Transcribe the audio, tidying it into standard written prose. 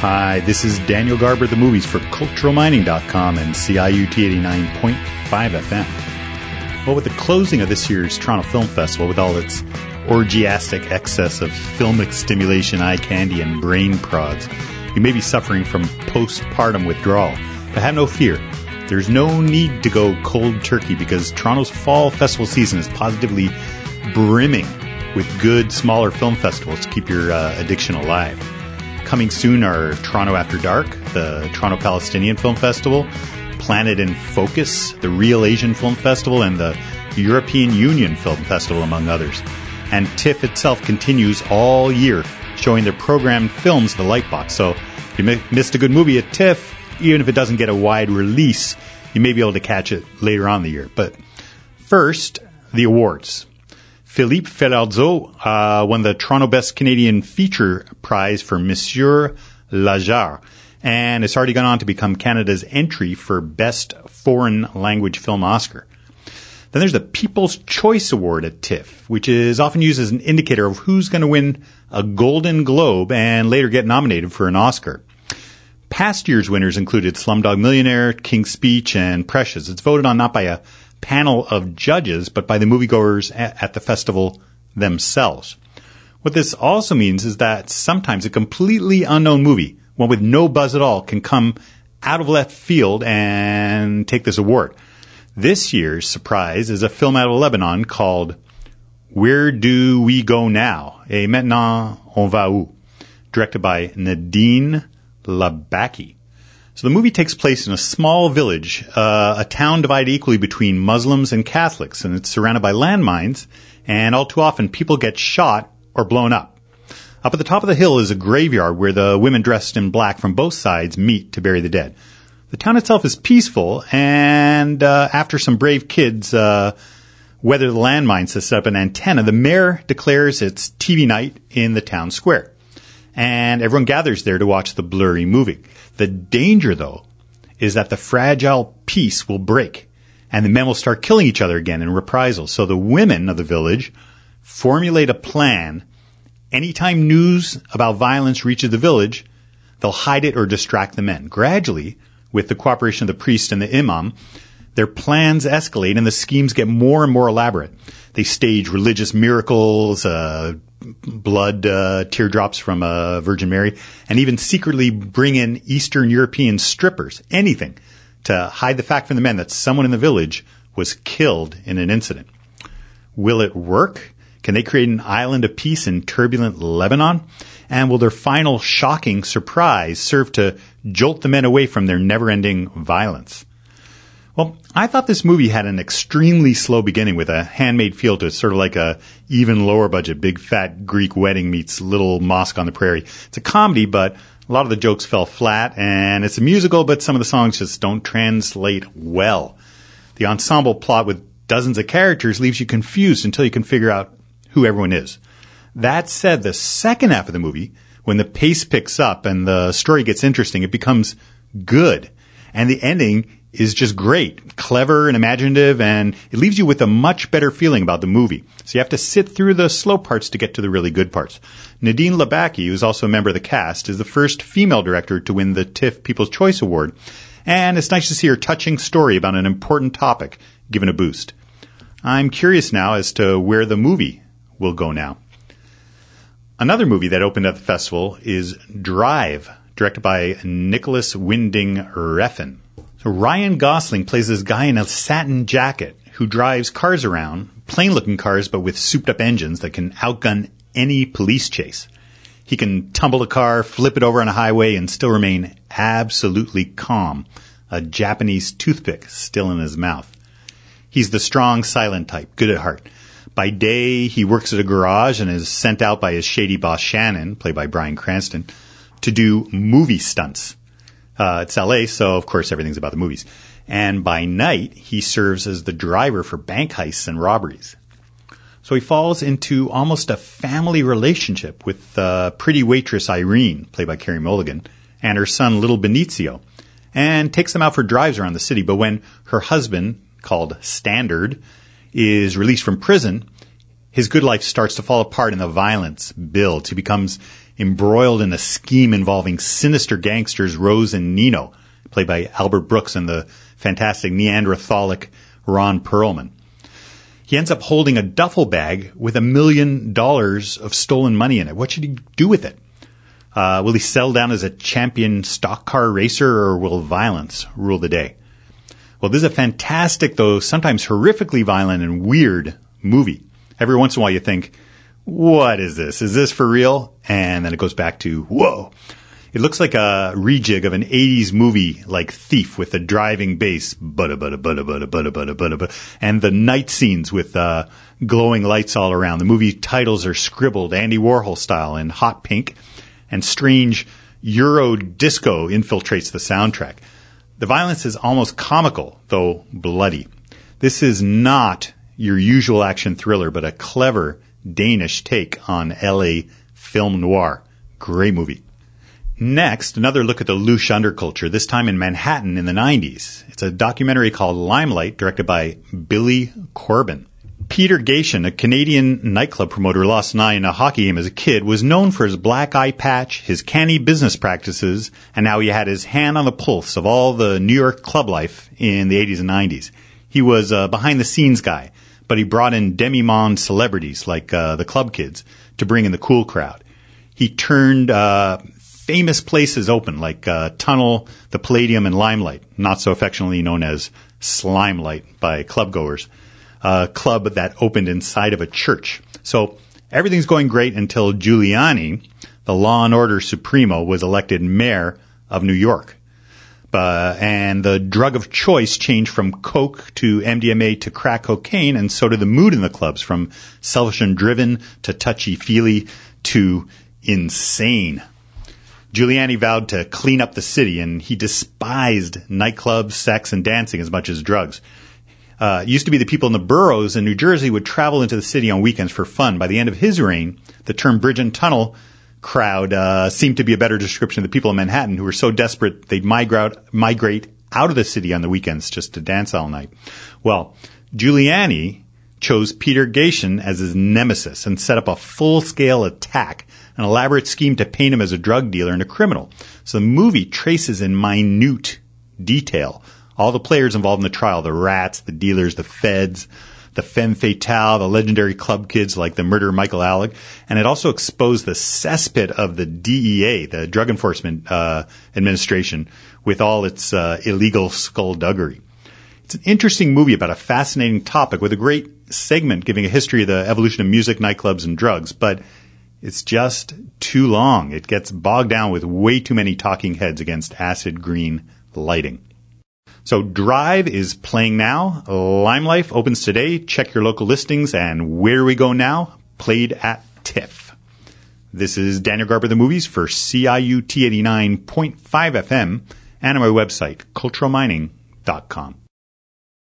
Hi, this is Daniel Garber, the movies for culturalmining.com and CIUT 89.5 FM. Well, with the closing of this year's Toronto Film Festival, with all its orgiastic excess of filmic stimulation, eye candy, and brain prods, you may be suffering from postpartum withdrawal. But have no fear. There's no need to go cold turkey because Toronto's fall festival season is positively brimming with good, smaller film festivals to keep your addiction alive. Coming soon are Toronto After Dark, the Toronto Palestinian Film Festival, Planet in Focus, the Real Asian Film Festival, and the European Union Film Festival, among others. And TIFF itself continues all year, showing their programmed films at the Lightbox. So if you missed a good movie at TIFF, even if it doesn't get a wide release, you may be able to catch it later on in the year. But first, the awards. Philippe Ferrazzo won the Toronto Best Canadian Feature Prize for Monsieur Lajar, and it's already gone on to become Canada's entry for Best Foreign Language Film Oscar. Then there's the People's Choice Award at TIFF, which is often used as an indicator of who's going to win a Golden Globe and later get nominated for an Oscar. Past year's winners included Slumdog Millionaire, King's Speech, and Precious. It's voted on not by a panel of judges, but by the moviegoers at the festival themselves. What this also means is that sometimes a completely unknown movie, one with no buzz at all, can come out of left field and take this award. This year's surprise is a film out of Lebanon called Where Do We Go Now? Et Maintenant On Va Où? Directed by Nadine Labaki. So the movie takes place in a small village, a town divided equally between Muslims and Catholics, and it's surrounded by landmines, and all too often people get shot or blown up. Up at the top of the hill is a graveyard where the women dressed in black from both sides meet to bury the dead. The town itself is peaceful, and after some brave kids weather the landmines to set up an antenna, the mayor declares it's TV night in the town square. And everyone gathers there to watch the blurry movie. The danger, though, is that the fragile peace will break, and the men will start killing each other again in reprisal. So the women of the village formulate a plan. Anytime news about violence reaches the village, they'll hide it or distract the men. Gradually, with the cooperation of the priest and the imam, their plans escalate and the schemes get more and more elaborate. They stage religious miracles, blood teardrops from Virgin Mary, and even secretly bring in Eastern European strippers, anything, to hide the fact from the men that someone in the village was killed in an incident. Will it work? Can they create an island of peace in turbulent Lebanon? And will their final shocking surprise serve to jolt the men away from their never-ending violence? Well, I thought this movie had an extremely slow beginning with a handmade feel to it, sort of like a even lower budget Big Fat Greek Wedding meets Little Mosque on the Prairie. It's a comedy, but a lot of the jokes fell flat, and it's a musical, but some of the songs just don't translate well. The ensemble plot with dozens of characters leaves you confused until you can figure out who everyone is. That said, the second half of the movie, when the pace picks up and the story gets interesting, it becomes good. And the ending is just great, clever and imaginative, and it leaves you with a much better feeling about the movie. So you have to sit through the slow parts to get to the really good parts. Nadine Labaki, who's also a member of the cast, is the first female director to win the TIFF People's Choice Award, and it's nice to see her touching story about an important topic given a boost. I'm curious now as to where the movie will go now. Another movie that opened at the festival is Drive, directed by Nicholas Winding Refn. So Ryan Gosling plays this guy in a satin jacket who drives cars around, plain-looking cars but with souped-up engines that can outgun any police chase. He can tumble a car, flip it over on a highway, and still remain absolutely calm, a Japanese toothpick still in his mouth. He's the strong, silent type, good at heart. By day, he works at a garage and is sent out by his shady boss Shannon, played by Bryan Cranston, to do movie stunts. It's LA, so of course everything's about the movies. And by night, he serves as the driver for bank heists and robberies. So he falls into almost a family relationship with pretty waitress Irene, played by Carey Mulligan, and her son Little Benicio, and takes them out for drives around the city. But when her husband, called Standard, is released from prison, His good life starts to fall apart and the violence builds. He becomes embroiled in a scheme involving sinister gangsters Rose and Nino, played by Albert Brooks and the fantastic Neanderthalic Ron Perlman. He ends up holding a duffel bag with $1 million of stolen money in it. What should he do with it? Will he settle down as a champion stock car racer, or will violence rule the day? Well, this is a fantastic, though sometimes horrifically violent and weird movie. Every once in a while you think, what is this? Is this for real? And then it goes back to, whoa. It looks like a rejig of an 80s movie like Thief with the driving bass, and the night scenes with glowing lights all around. The movie titles are scribbled Andy Warhol style in hot pink, and strange Euro disco infiltrates the soundtrack. The violence is almost comical, though bloody. This is not your usual action thriller, but a clever Danish take on LA film noir. Great movie. Next, another look at the louche underculture, this time in Manhattan in the 90s. It's a documentary called Limelight, directed by Billy Corbin. Peter Gatien, a Canadian nightclub promoter who lost an eye in a hockey game as a kid, was known for his black eye patch, his canny business practices, and now he had his hand on the pulse of all the New York club life in the 80s and 90s. He was a behind-the-scenes guy, but he brought in demi-monde celebrities like the club kids to bring in the cool crowd. He turned famous places open like Tunnel, the Palladium, and Limelight, not so affectionately known as Slimelight by clubgoers, a club that opened inside of a church. So everything's going great until Giuliani, the law and order supremo, was elected mayor of New York. And the drug of choice changed from coke to MDMA to crack cocaine, and so did the mood in the clubs, from selfish and driven to touchy-feely to insane. Giuliani vowed to clean up the city, and he despised nightclubs, sex, and dancing as much as drugs. It used to be the people in the boroughs in New Jersey would travel into the city on weekends for fun. By the end of his reign, the term Bridge and Tunnel crowd seemed to be a better description of the people in Manhattan who were so desperate they'd migrate out of the city on the weekends just to dance all night. Well, Giuliani chose Peter Gatien as his nemesis and set up a full-scale attack, an elaborate scheme to paint him as a drug dealer and a criminal. So the movie traces in minute detail all the players involved in the trial, the rats, the dealers, the feds, the femme fatale, the legendary club kids like the murderer Michael Alec. And it also exposed the cesspit of the DEA, the Drug Enforcement Administration, with all its illegal skullduggery. It's an interesting movie about a fascinating topic with a great segment giving a history of the evolution of music, nightclubs, and drugs, but it's just too long. It gets bogged down with way too many talking heads against acid green lighting. So Drive is playing now. Limelight opens today. Check your local listings. And Where We Go Now, played at TIFF. This is Daniel Garber, The Movies, for CIUT 89.5 FM and on my website, culturalmining.com.